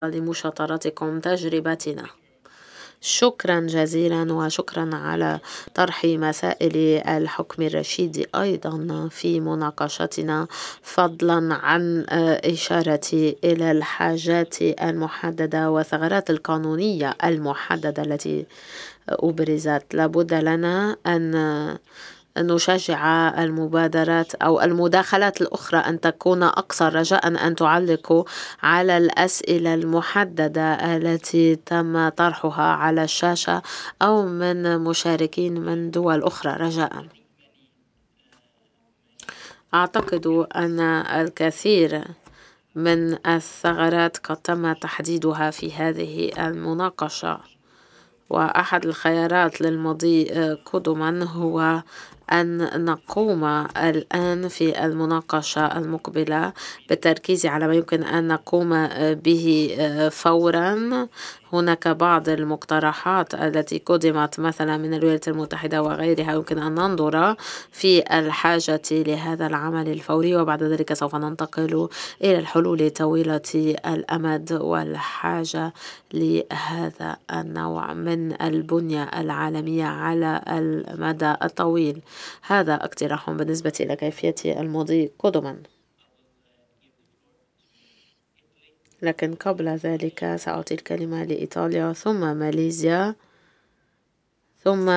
لمشاطرتكم تجربتنا. شكرا جزيلا وشكرا على طرح مسائل الحكم الرشيد أيضا في مناقشتنا، فضلا عن إشارة إلى الحاجات المحددة والثغرات القانونية المحددة التي أبرزت. لابد لنا أن نشجع المبادرات أو المداخلات الأخرى أن تكون أكثر، رجاء أن تعلقوا على الأسئلة المحددة التي تم طرحها على الشاشة أو من مشاركين من دول أخرى رجاء. أعتقد أن الكثير من الثغرات قد تم تحديدها في هذه المناقشة، وأحد الخيارات للمضي قدما هو أن نقوم الآن في المناقشة المقبلة بالتركيز على ما يمكن أن نقوم به فورا. هناك بعض المقترحات التي قدمت مثلا من الولايات المتحدة وغيرها يمكن أن ننظر في الحاجة لهذا العمل الفوري، وبعد ذلك سوف ننتقل إلى الحلول طويلة الأمد والحاجة لهذا النوع من البنية العالمية على المدى الطويل. هذا اقتراح بالنسبة إلى كيفية المضي قدما، لكن قبل ذلك سأعطي الكلمة لإيطاليا ثم ماليزيا ثم